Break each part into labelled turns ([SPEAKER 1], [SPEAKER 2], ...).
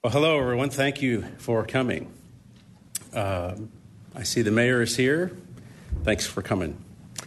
[SPEAKER 1] Well, hello, everyone. Thank you for coming. I see the mayor is here. Thanks for coming.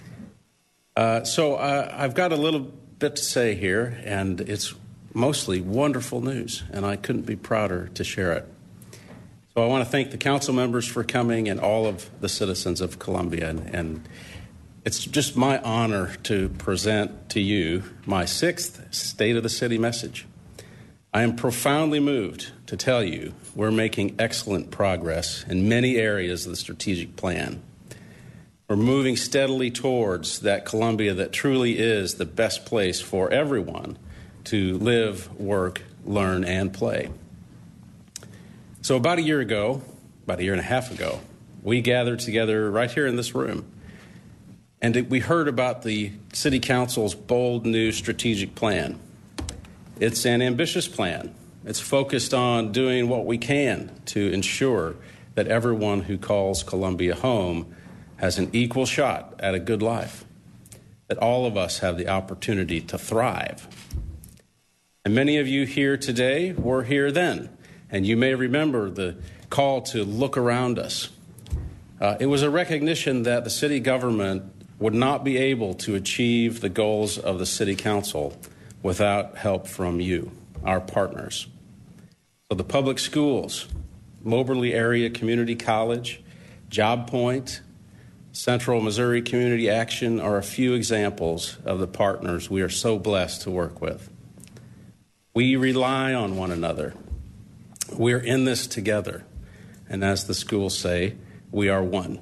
[SPEAKER 1] I've got a little bit to say here, and it's mostly wonderful news, and I couldn't be prouder to share it. So I want to thank the council members for coming and all of the citizens of Columbia, and it's just my honor to present to you my 6th State of the City message. I am profoundly moved to tell you we're making excellent progress in many areas of the strategic plan. We're moving steadily towards that Columbia that truly is the best place for everyone to live, work, learn, and play. So about a year and a half ago, we gathered together right here in this room, and we heard about the City Council's bold new strategic plan. It's an ambitious plan. It's focused on doing what we can to ensure that everyone who calls Columbia home has an equal shot at a good life, that all of us have the opportunity to thrive. And many of you here today were here then, and you may remember the call to look around us. It was a recognition that the city government would not be able to achieve the goals of the City Council without help from you, our partners. So the public schools, Moberly Area Community College, Job Point, Central Missouri Community Action are a few examples of the partners we are so blessed to work with. We rely on one another. We're in this together. And as the schools say, we are one.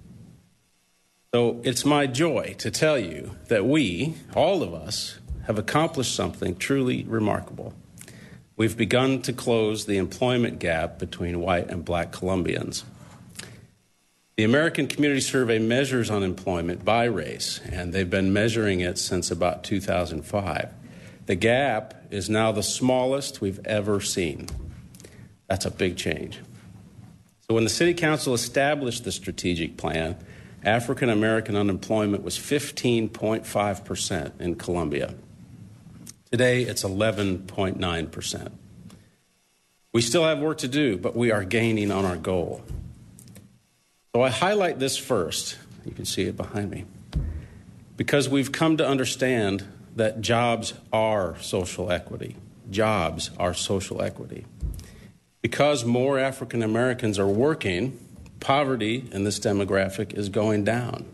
[SPEAKER 1] So it's my joy to tell you that we, all of us, have accomplished something truly remarkable. We've begun to close the employment gap between white and black Columbians. The American Community Survey measures unemployment by race, and they've been measuring it since about 2005. The gap is now the smallest we've ever seen. That's a big change. So when the City Council established the strategic plan, African American unemployment was 15.5% in Columbia. Today, it's 11.9%. We still have work to do, but we are gaining on our goal. So I highlight this first. You can see it behind me. Because we've come to understand that jobs are social equity. Jobs are social equity. Because more African Americans are working, poverty in this demographic is going down.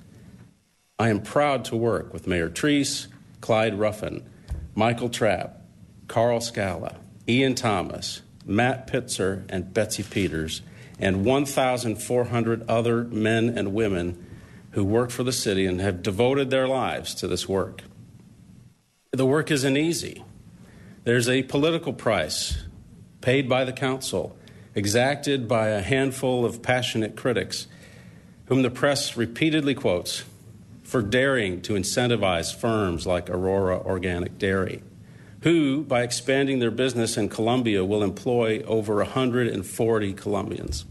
[SPEAKER 1] I am proud to work with Mayor Treese, Clyde Ruffin, Michael Trapp, Carl Scala, Ian Thomas, Matt Pitzer, and Betsy Peters, and 1,400 other men and women who work for the city and have devoted their lives to this work. The work isn't easy. There's a political price paid by the council, exacted by a handful of passionate critics, whom the press repeatedly quotes for daring to incentivize firms like Aurora Organic Dairy, who, by expanding their business in Columbia, will employ over 140 Columbians.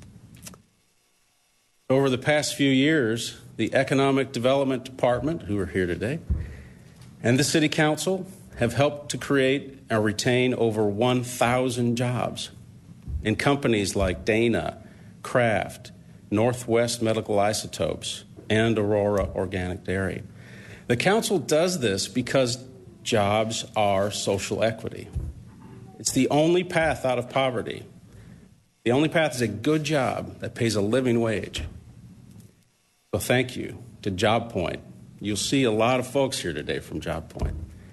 [SPEAKER 1] Over the past few years, the Economic Development Department, who are here today, and the City Council have helped to create and retain over 1,000 jobs in companies like Dana, Kraft, Northwest Medical Isotopes, and Aurora Organic Dairy. The council does this because jobs are social equity. It's the only path out of poverty. The only path is a good job that pays a living wage. So thank you to Job Point. You'll see a lot of folks here today from Job Point.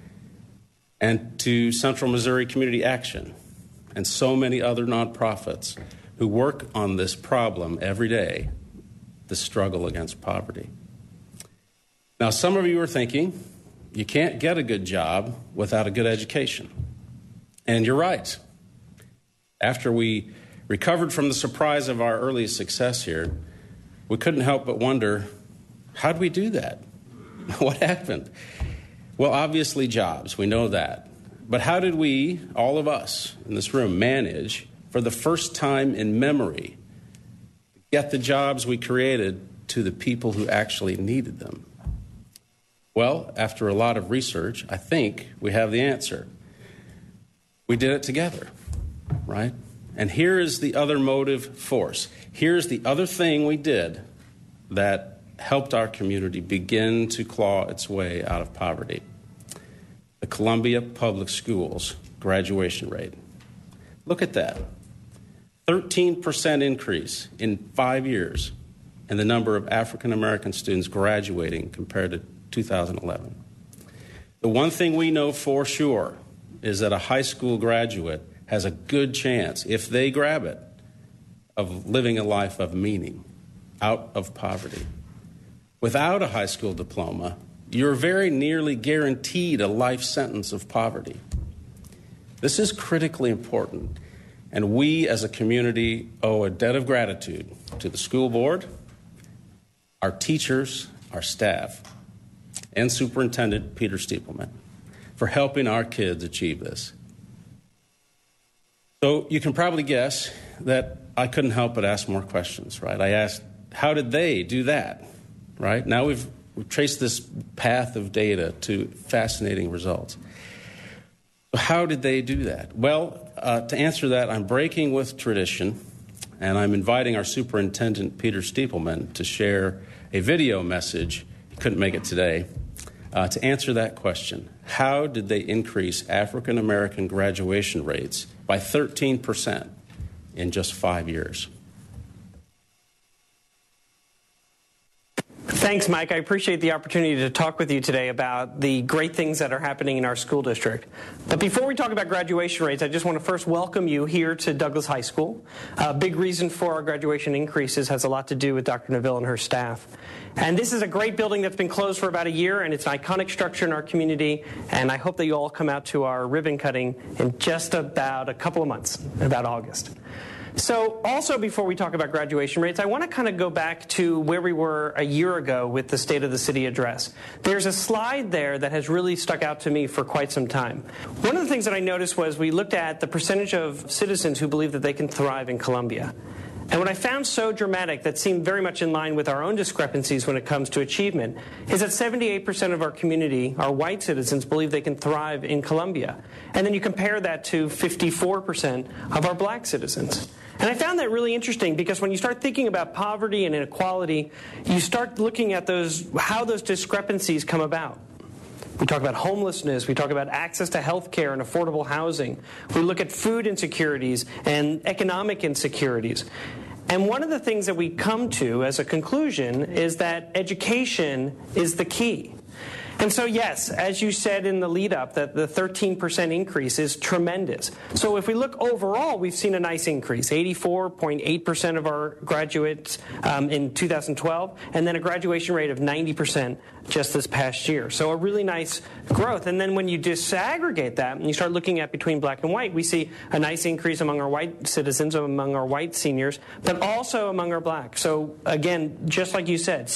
[SPEAKER 1] And to Central Missouri Community Action and so many other nonprofits who work on this problem every day, the struggle against poverty. Now, some of you are thinking, you can't get a good job without a good education. And you're right. After we recovered from the surprise of our early success here, we couldn't help but wonder, how'd we do that? What happened? Well, obviously jobs, we know that. But how did we, all of us in this room, manage, for the first time in memory, get the jobs we created to the people who actually needed them? Well, after a lot of research, I think we have the answer. We did it together. right? And here is the other motive force. Here's the other thing we did that helped our community begin to claw its way out of poverty. The Columbia Public Schools graduation rate. Look at that. 13% increase in 5 years in the number of African American students graduating compared to 2011. The one thing we know for sure is that a high school graduate has a good chance, if they grab it, of living a life of meaning, out of poverty. Without a high school diploma, you're very nearly guaranteed a life sentence of poverty. This is critically important, and we as a community owe a debt of gratitude to the school board, our teachers, our staff, and Superintendent Peter Stiepelman for helping our kids achieve this. So you can probably guess that I couldn't help but ask more questions, right? I asked, how did they do that, right? Now we've traced this path of data to fascinating results. So how did they do that? Well, to answer that, I'm breaking with tradition, and I'm inviting our Superintendent Peter Stiepelman to share a video message. He couldn't make it today. To answer that question, how did they increase African American graduation rates by 13% in just 5 years?
[SPEAKER 2] Thanks, Mike. I appreciate the opportunity to talk with you today about the great things that are happening in our school district. But before we talk about graduation rates, I just want to first welcome you here to Douglas High School. A big reason for our graduation increases has a lot to do with Dr. Neville and her staff. And this is a great building that's been closed for about a year, and it's an iconic structure in our community, and I hope that you all come out to our ribbon cutting in just about a couple of months, about August. So also before we talk about graduation rates, I want to kind of go back to where we were a year ago with the State of the City address. There's a slide there that has really stuck out to me for quite some time. One of the things that I noticed was we looked at the percentage of citizens who believe that they can thrive in Columbia. And what I found so dramatic that seemed very much in line with our own discrepancies when it comes to achievement is that 78% of our community, our white citizens, believe they can thrive in Columbia. And then you compare that to 54% of our black citizens. And I found that really interesting because when you start thinking about poverty and inequality, you start looking at how those discrepancies come about. We talk about homelessness, we talk about access to health care and affordable housing. We look at food insecurities and economic insecurities. And one of the things that we come to as a conclusion is that education is the key. And so, yes, as you said in the lead-up, that the 13% increase is tremendous. So if we look overall, we've seen a nice increase, 84.8% of our graduates in 2012, and then a graduation rate of 90% just this past year. So a really nice growth. And then when you disaggregate that and you start looking at between black and white, we see a nice increase among our white citizens, among our white seniors, but also among our black. So again, just like you said,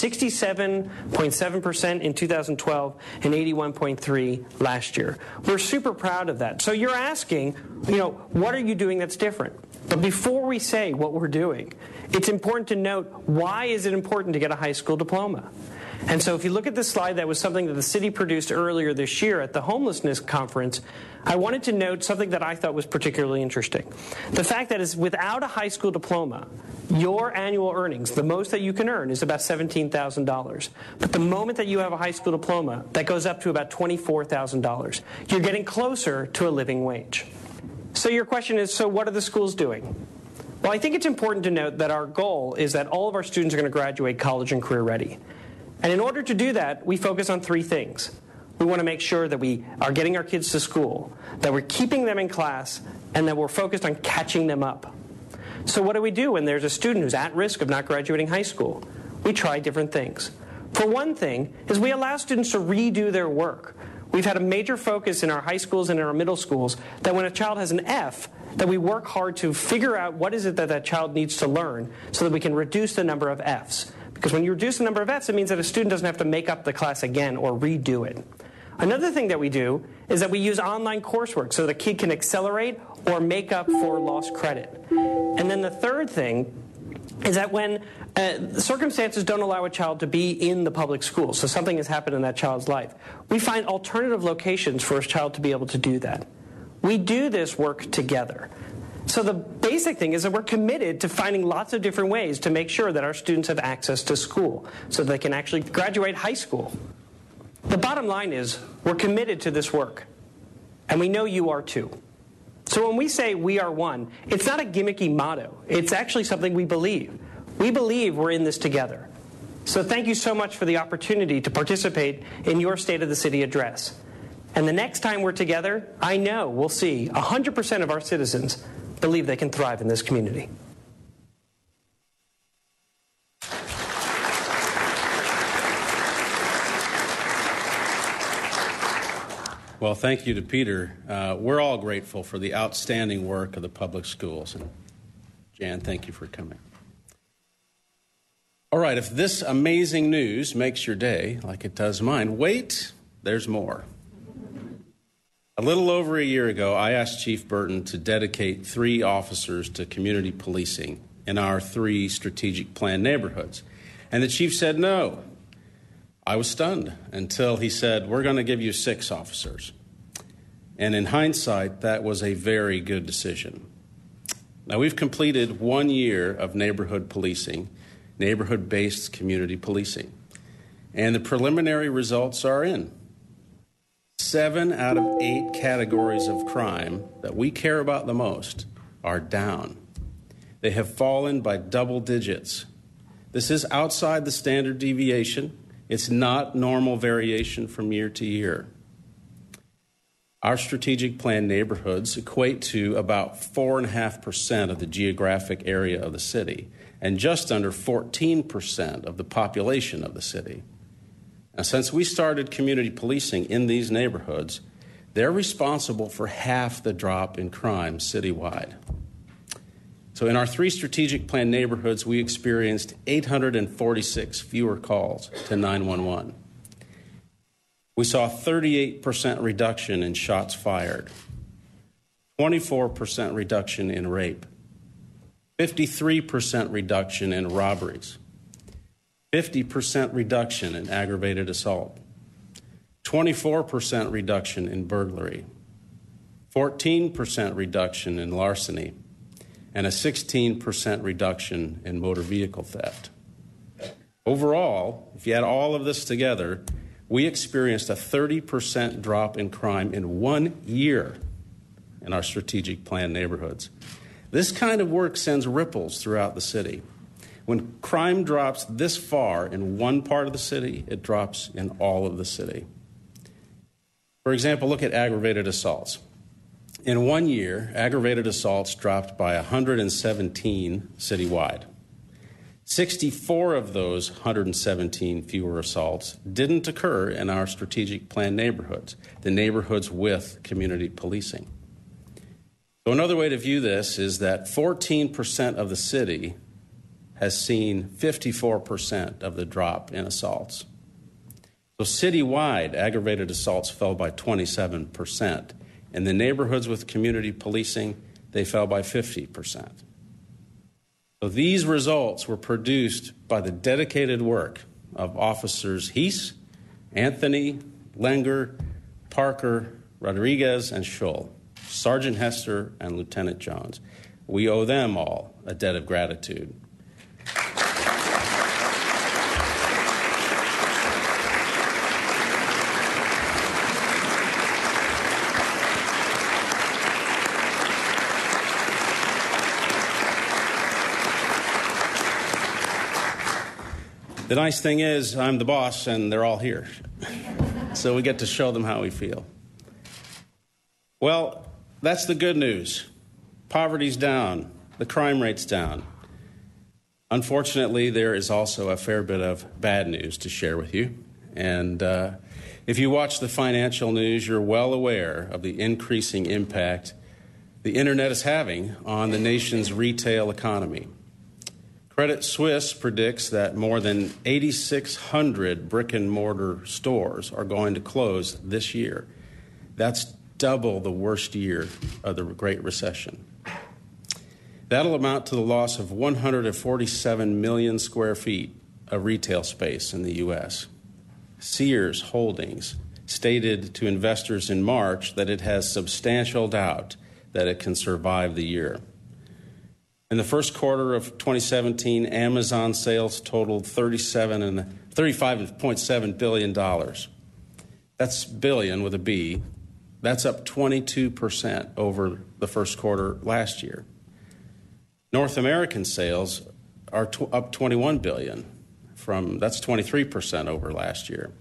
[SPEAKER 2] 67.7% in 2012 and 81.3% last year. We're super proud of that. So you're asking, what are you doing that's different? But before we say what we're doing, it's important to note, why is it important to get a high school diploma? And so if you look at this slide, that was something that the city produced earlier this year at the homelessness conference. I wanted to note something that I thought was particularly interesting. The fact that is without a high school diploma, your annual earnings, the most that you can earn, is about $17,000. But the moment that you have a high school diploma, that goes up to about $24,000. You're getting closer to a living wage. So your question is, so what are the schools doing? Well, I think it's important to note that our goal is that all of our students are going to graduate college and career ready. And in order to do that, we focus on three things. We want to make sure that we are getting our kids to school, that we're keeping them in class, and that we're focused on catching them up. So what do we do when there's a student who's at risk of not graduating high school? We try different things. For one thing is we allow students to redo their work. We've had a major focus in our high schools and in our middle schools that when a child has an F, that we work hard to figure out what is it that that child needs to learn so that we can reduce the number of Fs. Because when you reduce the number of Fs, it means that a student doesn't have to make up the class again or redo it. Another thing that we do is that we use online coursework so that a kid can accelerate or make up for lost credit. And then the third thing is that when circumstances don't allow a child to be in the public school, so something has happened in that child's life, we find alternative locations for a child to be able to do that. We do this work together. So the basic thing is that we're committed to finding lots of different ways to make sure that our students have access to school so they can actually graduate high school. The bottom line is we're committed to this work, and we know you are too. So when we say we are one, it's not a gimmicky motto. It's actually something we believe. We believe we're in this together. So thank you so much for the opportunity to participate in your State of the City address. And the next time we're together, I know we'll see 100% of our citizens believe they can thrive in this community.
[SPEAKER 1] Well, thank you to Peter. We're all grateful for the outstanding work of the public schools. And Jan, thank you for coming. All right, if this amazing news makes your day like it does mine, wait, there's more. A little over a year ago, I asked Chief Burton to dedicate 3 officers to community policing in our 3 strategic plan neighborhoods. And the chief said no. I was stunned until he said, we're going to give you 6 officers. And in hindsight, that was a very good decision. Now, we've completed 1 year of neighborhood policing, neighborhood-based community policing. And the preliminary results are in. 7 out of 8 categories of crime that we care about the most are down. They have fallen by double digits. This is outside the standard deviation. It's not normal variation from year to year. Our strategic plan neighborhoods equate to about 4.5% of the geographic area of the city and just under 14% of the population of the city. Now, since we started community policing in these neighborhoods, they're responsible for half the drop in crime citywide. So in our 3 strategic plan neighborhoods, we experienced 846 fewer calls to 911. We saw a 38% reduction in shots fired, 24% reduction in rape, 53% reduction in robberies, 50% reduction in aggravated assault, 24% reduction in burglary, 14% reduction in larceny, and a 16% reduction in motor vehicle theft. Overall, if you add all of this together, we experienced a 30% drop in crime in 1 year in our strategic plan neighborhoods. This kind of work sends ripples throughout the city. When crime drops this far in one part of the city, it drops in all of the city. For example, look at aggravated assaults. In 1 year, aggravated assaults dropped by 117 citywide. 64 of those 117 fewer assaults didn't occur in our strategic plan neighborhoods, the neighborhoods with community policing. So another way to view this is that 14% of the city has seen 54% of the drop in assaults. So citywide, aggravated assaults fell by 27%. In the neighborhoods with community policing, they fell by 50%. So these results were produced by the dedicated work of Officers Heese, Anthony, Lenger, Parker, Rodriguez, and Schull, Sergeant Hester, and Lieutenant Jones. We owe them all a debt of gratitude. The nice thing is I'm the boss and they're all here. So we get to show them how we feel. Well, that's the good news. Poverty's down. The crime rate's down. Unfortunately, there is also a fair bit of bad news to share with you. And if you watch the financial news, you're well aware of the increasing impact the internet is having on the nation's retail economy. Credit Suisse predicts that more than 8,600 brick-and-mortar stores are going to close this year. That's double the worst year of the Great Recession. That'll amount to the loss of 147 million square feet of retail space in the U.S. Sears Holdings stated to investors in March that it has substantial doubt that it can survive the year. In the first quarter of 2017, Amazon sales totaled $35.7 billion. That's billion with a B. That's up 22% over the first quarter last year. North American sales are up $21 billion. That's 23% over last year.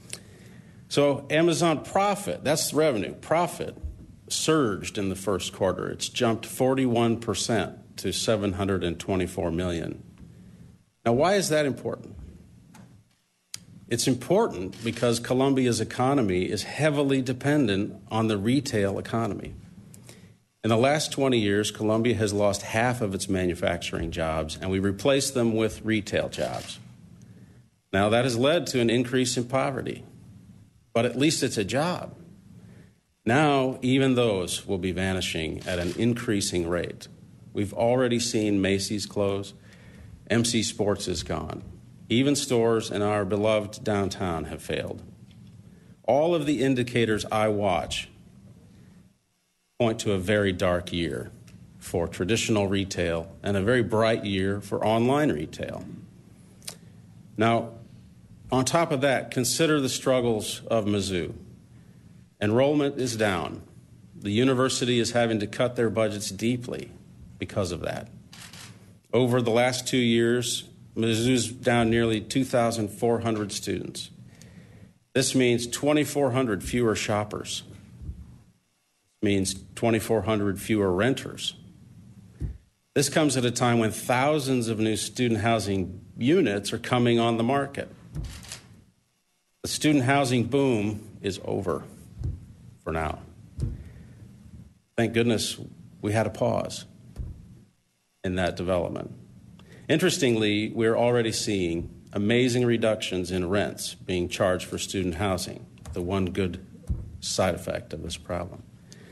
[SPEAKER 1] So Amazon profit, that's revenue, profit surged in the first quarter. It's jumped 41% to $724 million. Now, why is that important? It's important because Columbia's economy is heavily dependent on the retail economy. In the last 20 years, Columbia has lost half of its manufacturing jobs, and we replaced them with retail jobs. Now, that has led to an increase in poverty, but at least it's a job. Now, even those will be vanishing at an increasing rate. We've already seen Macy's close. MC Sports is gone. Even stores in our beloved downtown have failed. All of the indicators I watch point to a very dark year for traditional retail and a very bright year for online retail. Now, on top of that, consider the struggles of Mizzou. Enrollment is down. The university is having to cut their budgets deeply because of that. Over the last 2 years, Mizzou's down nearly 2,400 students. This means 2,400 fewer shoppers. It means 2,400 fewer renters. This comes at a time when thousands of new student housing units are coming on the market. The student housing boom is over for now. Thank goodness we had a pause in that development. Interestingly, we're already seeing amazing reductions in rents being charged for student housing, the one good side effect of this problem.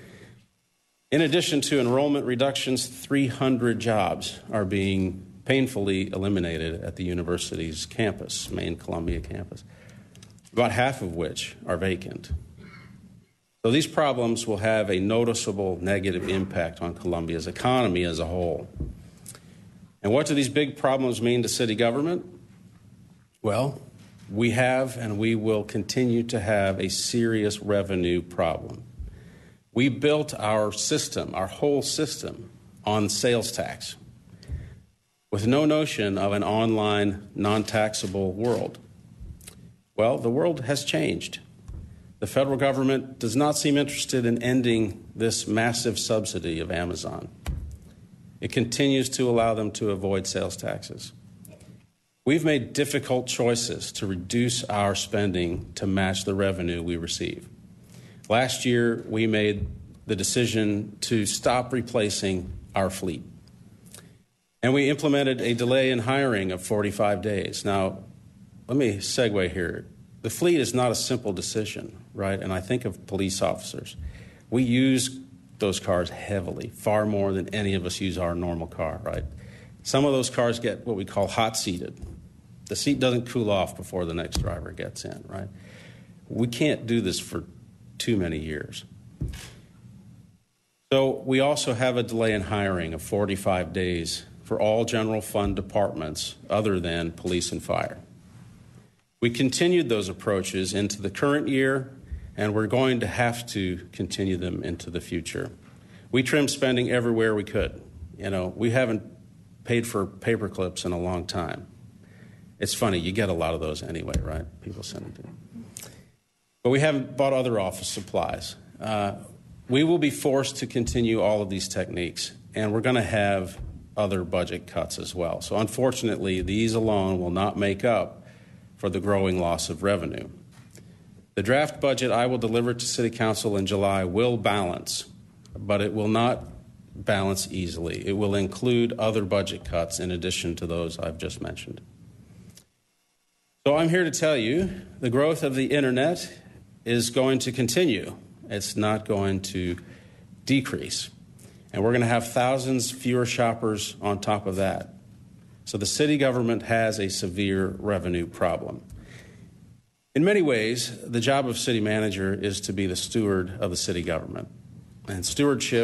[SPEAKER 1] In addition to enrollment reductions, 300 jobs are being painfully eliminated at the university's campus, main Columbia campus, about half of which are vacant. So these problems will have a noticeable negative impact on Columbia's economy as a whole. And what do these big problems mean to city government? Well, we have and we will continue to have a serious revenue problem. We built our system, our whole system, on sales tax with no notion of an online, non-taxable world. Well, the world has changed. The federal government does not seem interested in ending this massive subsidy of Amazon. It continues to allow them to avoid sales taxes. We've made difficult choices to reduce our spending to match the revenue we receive. Last year, we made the decision to stop replacing our fleet. And we implemented a delay in hiring of 45 days. Now, let me segue here. The fleet is not a simple decision, right? And I think of police officers. We use those cars heavily, far more than any of us use our normal car, right? Some of those cars get what we call hot-seated. The seat doesn't cool off before the next driver gets in, right? We can't do this for too many years. So we also have a delay in hiring of 45 days for all general fund departments other than police and fire. We continued those approaches into the current year, and we're going to have to continue them into the future. We trimmed spending everywhere we could. You know, we haven't paid for paper clips in a long time. It's funny, you get a lot of those anyway, right? People send them to you. But we haven't bought other office supplies. We will be forced to continue all of these techniques, and we're going to have other budget cuts as well. So unfortunately, these alone will not make up for the growing loss of revenue. The draft budget I will deliver to City Council in July will balance, but it will not balance easily. It will include other budget cuts in addition to those I've just mentioned. So I'm here to tell you the growth of the internet is going to continue. It's not going to decrease. And we're going to have thousands fewer shoppers on top of that. So the city government has a severe revenue problem. In many ways, the job of city manager is to be the steward of the city government. And stewardship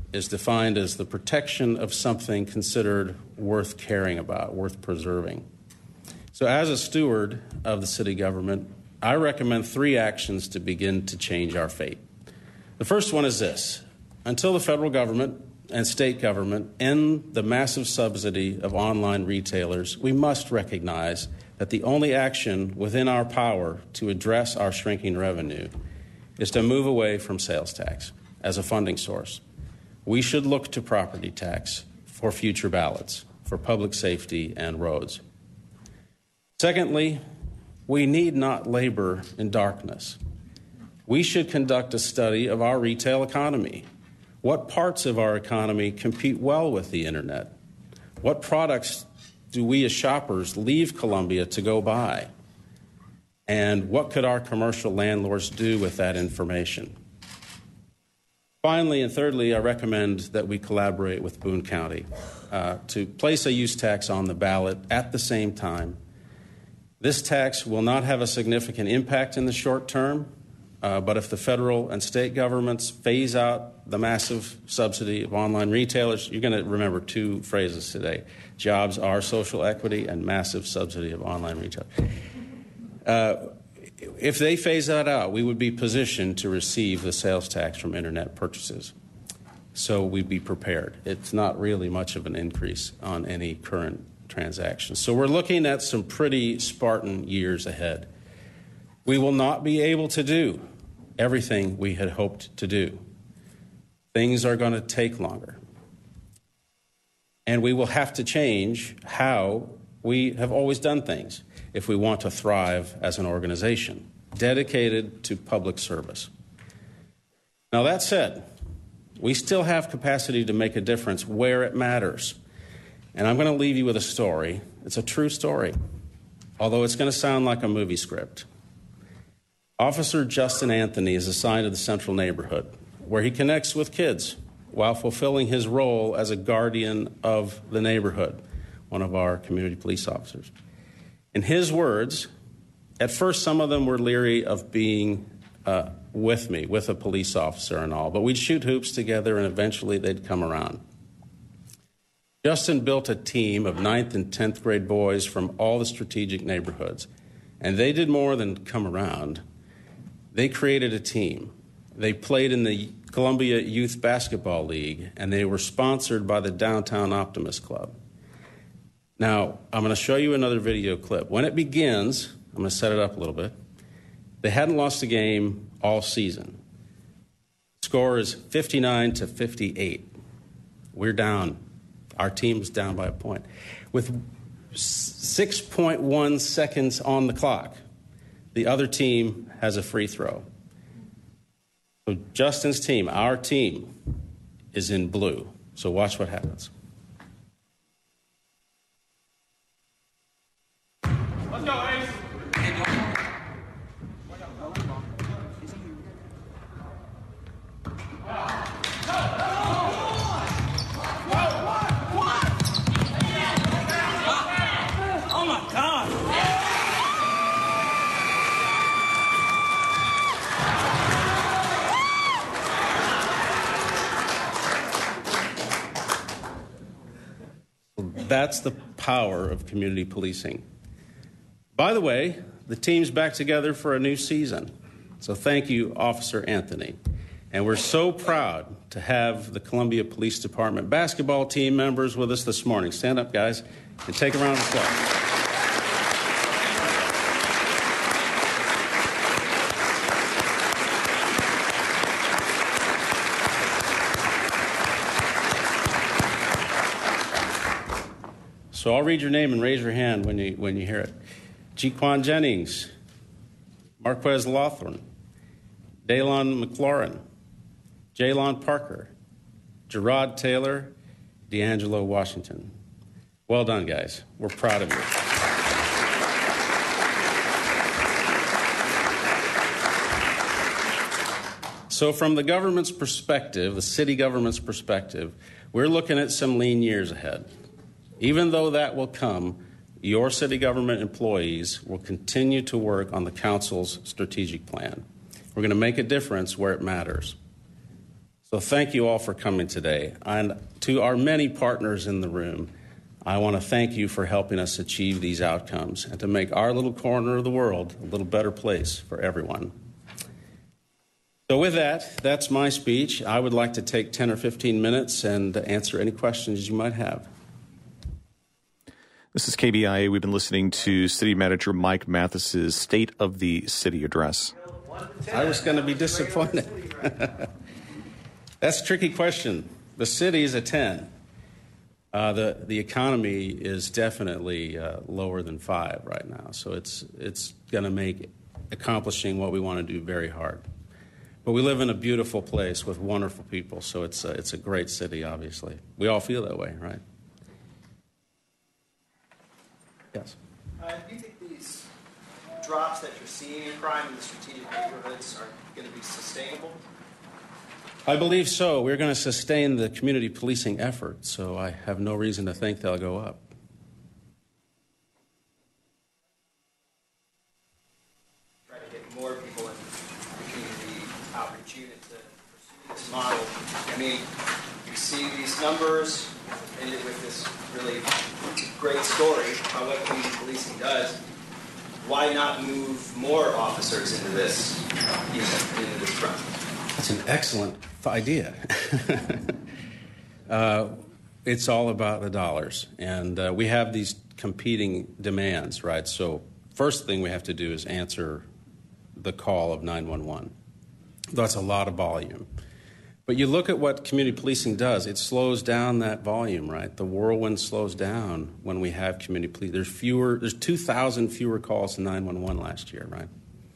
[SPEAKER 1] is defined as the protection of something considered worth caring about, worth preserving. So as a steward of the city government, I recommend 3 actions to begin to change our fate. The first one is this: until the federal government and state government end the massive subsidy of online retailers, we must recognize that the only action within our power to address our shrinking revenue is to move away from sales tax as a funding source. We should look to property tax for future ballots, for public safety and roads. Secondly, we need not labor in darkness. We should conduct a study of our retail economy. What parts of our economy compete well with the internet? What products do we as shoppers leave Columbia to go buy? And what could our commercial landlords do with that information? Finally and thirdly, I recommend that we collaborate with Boone County to place a use tax on the ballot at the same time. This tax will not have a significant impact in the short term, but if the federal and state governments phase out the massive subsidy of online retailers, you're going to remember 2 phrases today: jobs are social equity and massive subsidy of online retailers. If they phase that out, we would be positioned to receive the sales tax from internet purchases. So we'd be prepared. It's not really much of an increase on any current transactions. So we're looking at some pretty Spartan years ahead. We will not be able to do everything we had hoped to do. Things are going to take longer. And we will have to change how we have always done things if we want to thrive as an organization dedicated to public service. Now, that said, we still have capacity to make a difference where it matters. And I'm going to leave you with a story. It's a true story, although it's going to sound like a movie script. Officer Justin Anthony is assigned to the Central Neighborhood, where he connects with kids while fulfilling his role as a guardian of the neighborhood, one of our community police officers. In his words, at first some of them were leery of being with me, with a police officer and all, but we'd shoot hoops together and eventually they'd come around. Justin built a team of 9th and 10th grade boys from all the strategic neighborhoods, and they did more than come around. They created a team. They played in the Columbia Youth Basketball League, and they were sponsored by the Downtown Optimist Club. Now, I'm going to show you another video clip. When it begins, I'm going to set it up a little bit. They hadn't lost a game all season. The score is 59-58. We're down. Our team's down by a point. With 6.1 seconds on the clock, the other team has a free throw. So Justin's team, our team, is in blue. So watch what happens.
[SPEAKER 3] Let's go, Ace. Oh my God!
[SPEAKER 1] That's the power of community policing. By the way, the team's back together for a new season. So thank you, Officer Anthony. And we're so proud to have the Columbia Police Department basketball team members with us this morning. Stand up, guys, and take a round of applause. So I'll read your name and raise your hand when you hear it. Jequan Jennings, Marquez Lawthorne, Daylon McLaurin, Jaylon Parker, Gerard Taylor, D'Angelo Washington. Well done, guys. We're proud of you. So from the government's perspective, the city government's perspective, we're looking at some lean years ahead. Even though that will come, your city government employees will continue to work on the council's strategic plan. We're going to make a difference where it matters. So thank you all for coming today. And to our many partners in the room, I want to thank you for helping us achieve these outcomes and to make our little corner of the world a little better place for everyone. So with that, that's my speech. I would like to take 10 or 15 minutes and answer any questions you might have.
[SPEAKER 4] This is KBIA. We've been listening to City Manager Mike Mathis's State of the City address.
[SPEAKER 1] I was going to be disappointed. That's a tricky question. The city is a 10. The economy is definitely lower than 5 right now, so it's going to make accomplishing what we want to do very hard. But we live in a beautiful place with wonderful people, so it's a great city, obviously. We all feel that way, right? Yes.
[SPEAKER 5] Do you think these drops that you're seeing in crime in the strategic neighborhoods are going to be sustainable?
[SPEAKER 1] I believe so. We're going to sustain the community policing effort, so I have no reason to think they'll go up.
[SPEAKER 5] Try to get more people in the community outreach unit to pursue this model. I mean, you see these numbers, ended with this really great story about what community policing does. Why not move more officers into this unit, into this front?
[SPEAKER 1] That's an excellent idea. It's all about the dollars. And we have these competing demands, right? So first thing we have to do is answer the call of 911. That's a lot of volume. But you look at what community policing does, it slows down that volume, right? The whirlwind slows down when we have community policing. There's 2,000 fewer calls to 911 last year, right?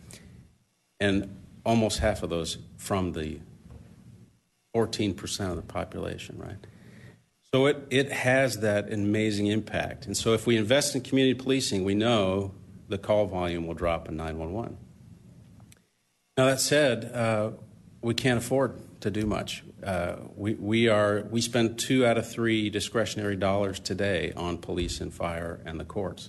[SPEAKER 1] And almost half of those from the 14% of the population, right? So it has that amazing impact. And so if we invest in community policing, we know the call volume will drop in 911. Now, that said, we can't afford to do much. We spend 2 out of 3 discretionary dollars today on police and fire and the courts.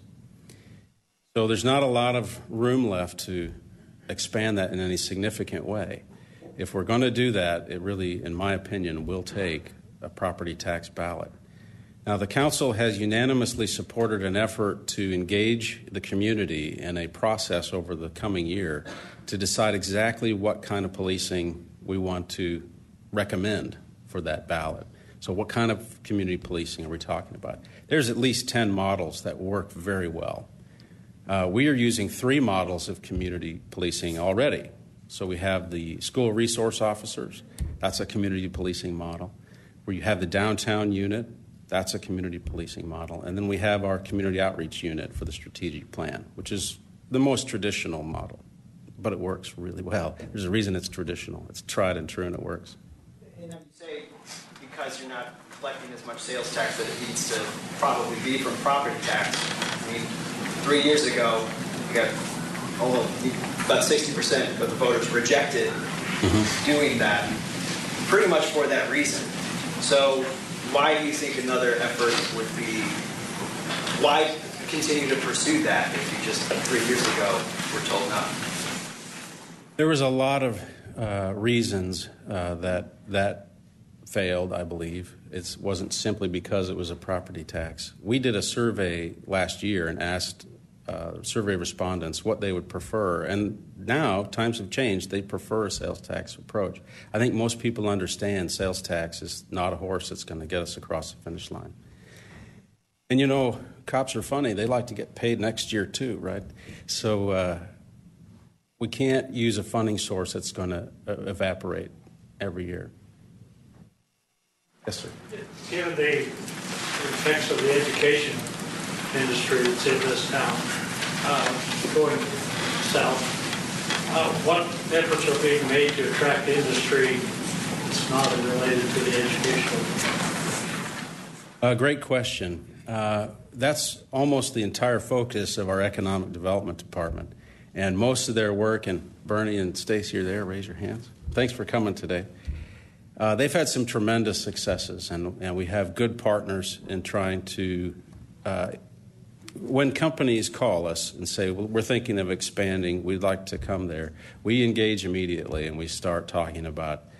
[SPEAKER 1] So there's not a lot of room left to expand that in any significant way. If we're going to do that, it really, in my opinion, will take a property tax ballot. Now, the council has unanimously supported an effort to engage the community in a process over the coming year to decide exactly what kind of policing we want to recommend for that ballot. So what kind of community policing are we talking about? There's at least 10 models that work very well. We are using 3 models of community policing already. So we have the school resource officers. That's a community policing model. Where you have the downtown unit. That's a community policing model. And then we have our community outreach unit for the strategic plan, which is the most traditional model. But it works really well. There's a reason it's traditional. It's tried and true, and it works.
[SPEAKER 5] And you say because you're not collecting as much sales tax that it needs to probably be from property tax. I mean, 3 years ago, we got about 60% of the voters rejected doing that, pretty much for that reason. So why do you think another effort would be, why continue to pursue that if you just 3 years ago were told no?
[SPEAKER 1] There was a lot of reasons that failed, I believe. It wasn't simply because it was a property tax. We did a survey last year and asked survey respondents what they would prefer. And now, times have changed. They prefer a sales tax approach. I think most people understand sales tax is not a horse that's going to get us across the finish line. And, you know, cops are funny. They like to get paid next year, too, right? So we can't use a funding source that's going to evaporate every year. Yes, sir.
[SPEAKER 6] Given the effects of the education industry that's in this town, going south, what efforts are being made to attract industry that's not related to the educational?
[SPEAKER 1] Great question. That's almost the entire focus of our economic development department. And most of their work, and Bernie and Stacy are there, raise your hands. Thanks for coming today. They've had some tremendous successes, and we have good partners in trying to, when companies call us and say, well, we're thinking of expanding, we'd like to come there, we engage immediately and we start talking about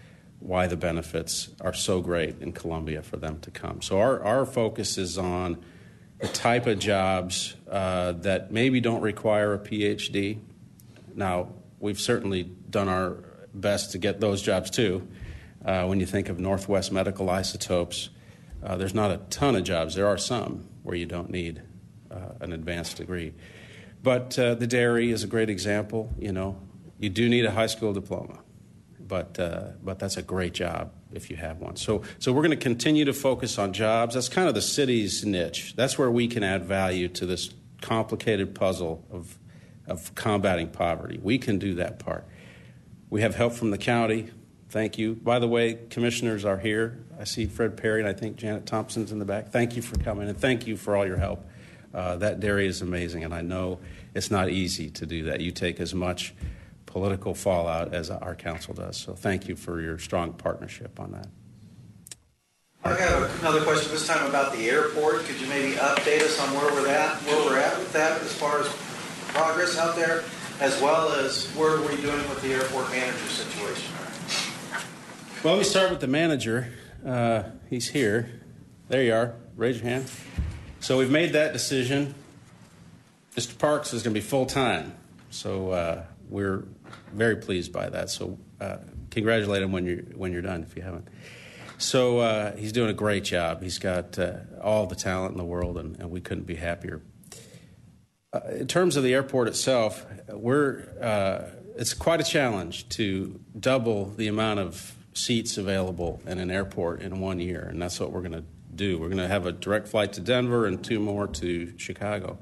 [SPEAKER 1] why the benefits are so great in Columbia for them to come. So our focus is on the type of jobs that maybe don't require a PhD. Now, we've certainly done our best to get those jobs too. When you think of Northwest Medical Isotopes, there's not a ton of jobs. There are some where you don't need an advanced degree. But the dairy is a great example. You know, you do need a high school diploma, but that's a great job if you have one. So we're going to continue to focus on jobs. That's kind of the city's niche. That's where we can add value to this complicated puzzle of combating poverty. We can do that part. We have help from the county. Thank you. By the way, commissioners are here. I see Fred Perry and I think Janet Thompson's in the back. Thank you for coming, and thank you for all your help. That dairy is amazing, and I know it's not easy to do that. You take as much political fallout as our council does. So thank you for your strong partnership on that.
[SPEAKER 7] I have another question this time about the airport. Could you maybe update us on where we're at with that as far as progress out there, as well as what are we doing with the airport manager situation?
[SPEAKER 1] Well, let me start with the manager. He's here. There you are. Raise your hand. So we've made that decision. Mr. Parks is going to be full-time. So we're very pleased by that. So congratulate him when you're done, if you haven't. So he's doing a great job. He's got all the talent in the world, and we couldn't be happier. In terms of the airport itself, it's quite a challenge to double the amount of seats available in an airport in 1 year, and that's what we're going to do. We're going to have a direct flight to Denver and 2 more to Chicago.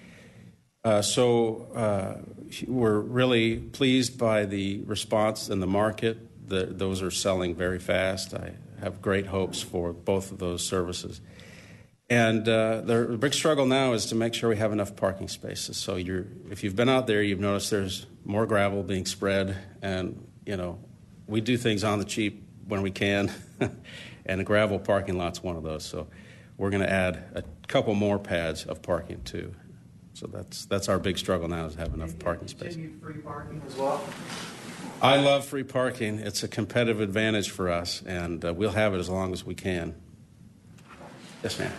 [SPEAKER 1] So we're really pleased by the response in the market. Those are selling very fast. I have great hopes for both of those services. And the big struggle now is to make sure we have enough parking spaces. So if you've been out there, you've noticed there's more gravel being spread, and we do things on the cheap when we can, and the gravel parking lot's one of those. So we're going to add a couple more pads of parking too. So that's our big struggle now, is to have enough parking space.
[SPEAKER 7] Free parking as well?
[SPEAKER 1] I love free parking. It's a competitive advantage for us, and we'll have it as long as we can. Yes, ma'am.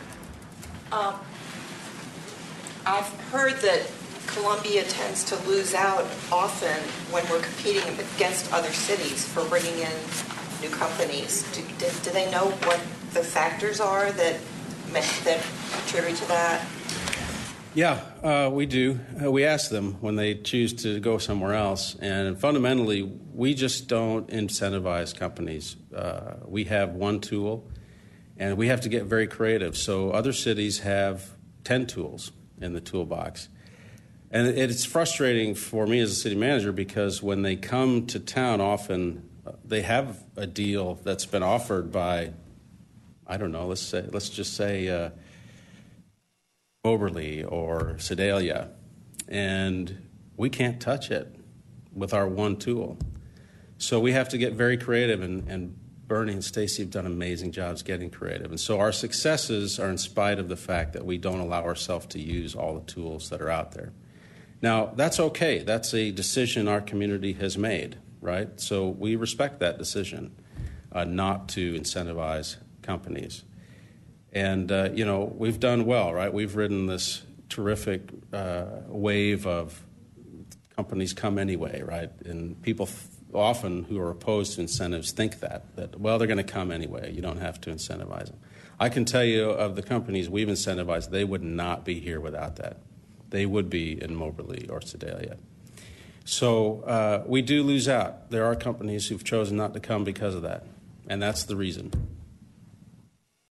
[SPEAKER 8] I've heard that Columbia tends to lose out often when we're competing against other cities for bringing in new companies. Do they know what the factors are that contribute to that?
[SPEAKER 1] Yeah, we do. We ask them when they choose to go somewhere else, and fundamentally, we just don't incentivize companies. We have one tool, and we have to get very creative. So other cities have 10 tools in the toolbox. And it's frustrating for me as a city manager, because when they come to town, often they have a deal that's been offered by, I don't know, let's just say Moberly or Sedalia, and we can't touch it with our one tool. So we have to get very creative, and Bernie and Stacy have done amazing jobs getting creative. And so our successes are in spite of the fact that we don't allow ourselves to use all the tools that are out there. Now, that's okay. That's a decision our community has made, right? So we respect that decision, not to incentivize companies. And, we've done well, right? We've ridden this terrific wave of companies come anyway, right? And people often who are opposed to incentives think that they're going to come anyway. You don't have to incentivize them. I can tell you of the companies we've incentivized, they would not be here without that. They would be in Moberly or Sedalia. So we do lose out. There are companies who've chosen not to come because of that, and that's the reason.